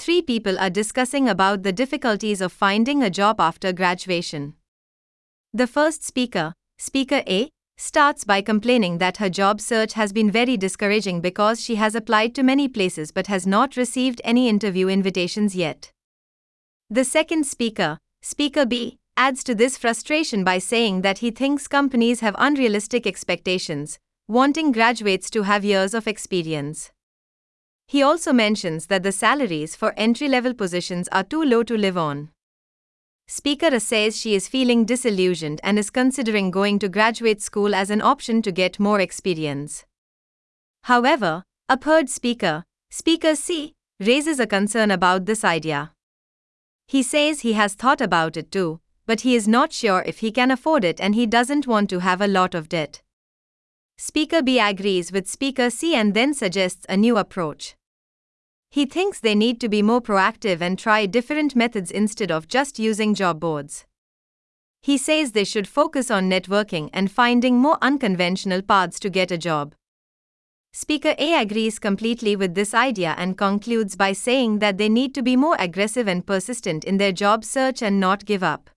three people are discussing about the difficulties of finding a job after graduation. The first speaker, Speaker A, starts by complaining that her job search has been very discouraging because she has applied to many places but has not received any interview invitations yet. The second speaker, Speaker B, adds to this frustration by saying that he thinks companies have unrealistic expectations, wanting graduates to have years of experience. He also mentions that the salaries for entry-level positions are too low to live on. Speaker A says she is feeling disillusioned and is considering going to graduate school as an option to get more experience. However, a third speaker, Speaker C, raises a concern about this idea. He says he has thought about it too, but he is not sure if he can afford it and he doesn't want to have a lot of debt. Speaker B agrees with Speaker C and then suggests a new approach. He thinks they need to be more proactive and try different methods instead of just using job boards. He says they should focus on networking and finding more unconventional paths to get a job. Speaker A agrees completely with this idea and concludes by saying that they need to be more aggressive and persistent in their job search and not give up.